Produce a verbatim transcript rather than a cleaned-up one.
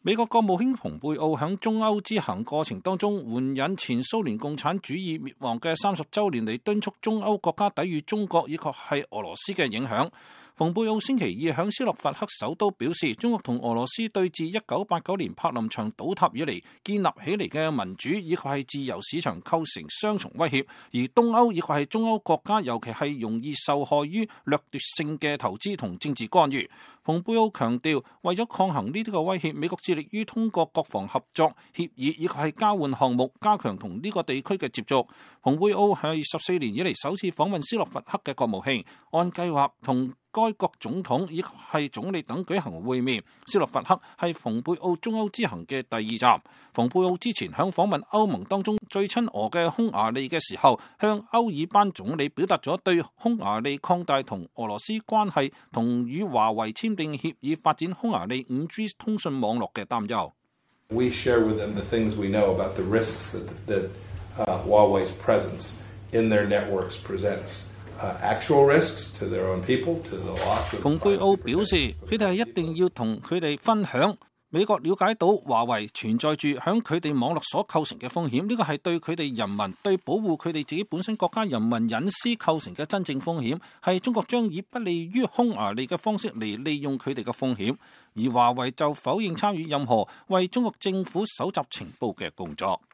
美國國務卿蓬佩奧喺中歐之行過程當中，援引前蘇聯共產主義滅亡嘅三十週年嚟敦促中歐國家抵禦中國以及係俄羅斯嘅影響。蓬佩奧星期二喺斯洛伐克首都表示，中國同俄羅斯對自一九八九年柏林牆倒塌以嚟建立起嚟嘅民主以及係自由市場構成雙重威脅，而東歐以及係中歐國家尤其係容易受害於掠奪性嘅投資同政治干預。蓬佩奧強調，為咗抗衡呢啲個威脅，美國致力於通過國防合作協議以及係交換項目，加強同呢個地區嘅接觸。蓬佩奧係十四年以嚟首次訪問斯洛伐克嘅國務卿，按計劃同該國總統以及係總理等舉行會面。斯洛伐克係蓬佩奧中歐之行嘅第二站。蓬佩奧之前響訪問歐盟當中最親俄嘅匈牙利嘅時候，向歐爾班總理表達咗對匈牙利擴大同俄羅斯關係同與華為簽訂協議發展匈牙利五 G 通訊網絡嘅擔憂。 We share with them the things we know about the risks that, that uh, Huawei's presence in their networks presents. Uh, actual risks to their own people, to the loss of 蓬佩奧表示，佢哋係一定要同佢哋分享美國了解到華為存在住響佢哋網絡所構成嘅風險，呢個係對佢哋人民、對保護佢哋自己本身國家人民隱私構成嘅真正風險，係中國將以不利於匈牙利嘅方式嚟利用佢哋嘅風險，而華為就否認參與任何為中國政府搜集情報嘅工作。